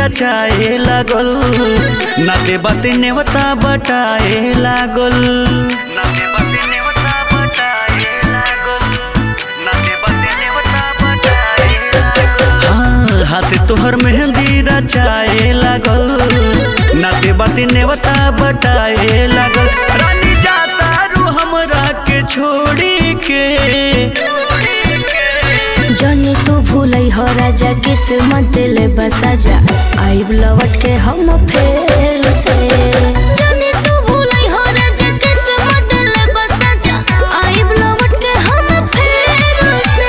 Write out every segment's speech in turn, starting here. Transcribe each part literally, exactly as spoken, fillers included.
रचाए लागल, नाते बाते नेवता बटाए लागल, नाते बाते नेवता बटाए लागल, नाते बाते नेवता बटाए लागल। हाँ हाथे तोहर मेहंदी रचाए लागल, नाते बाते नेवता बटाए लागल। रानी जाता रू हमरा के छोड़ी के, जाने तू भूलई हो राजा किस्मत ले बसा जा, आइब लौट के हम फेर से। जाने तू भूलई हो राजा किस्मत ले बसा जा, आइब लौट के हम फेर से।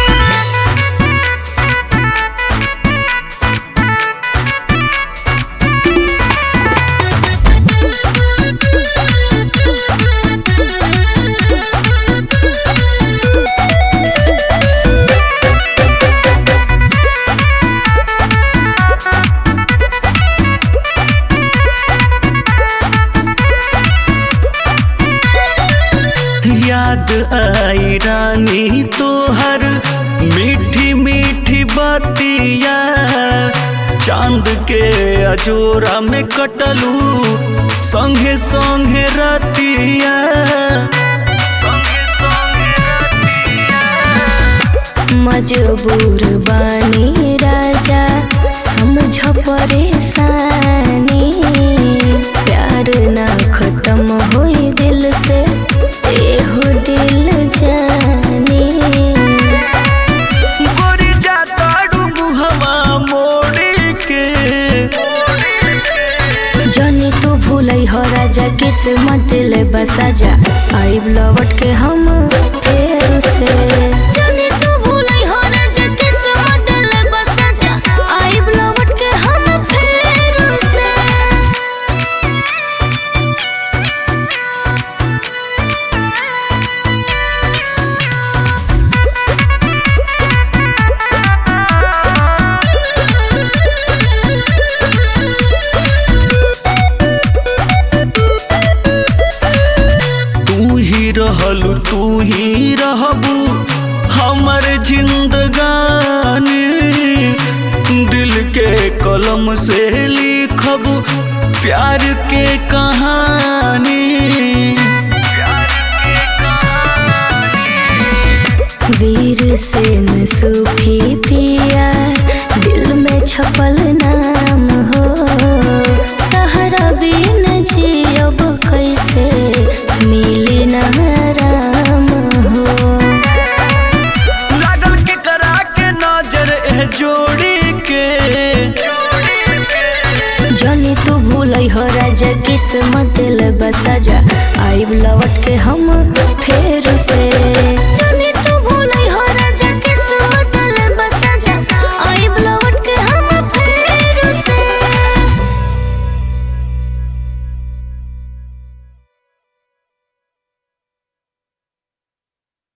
याद आई रानी तोहर मीठी मीठी बातिया, चांद के अजोरा में कटलू संगे संगे रतिया, संगे संगे रतिया। मजबूर बानी राजा समझ परेशानी, प्यार ना खत्म होई दिल से, एहो दिल जानी। गोरी जाता मुहवा मोड़ी के, जानी तू भूलई हो राजा किस्मत ले बसा जा, आइब लौट के हम फेर से। जानी तू भूलई हो राजा किस्मत ले बसा जा, आइब लौट के हम फेर से। रहलू तू ही रहबू हमर जिंदगानी, दिल के कलम से लिखबू प्यार के कहानी, प्यार के कहानी। वीर से न सूफी पिया दिल में छपल नाम हो, तहरा बिन जियब कैसे मिली न राम हो। लागल के करा के नजर ए जोड़ी के, जानी तू भूलई हो राजा किस्मत ले बसा जा, आइब लौट के हम फेर से।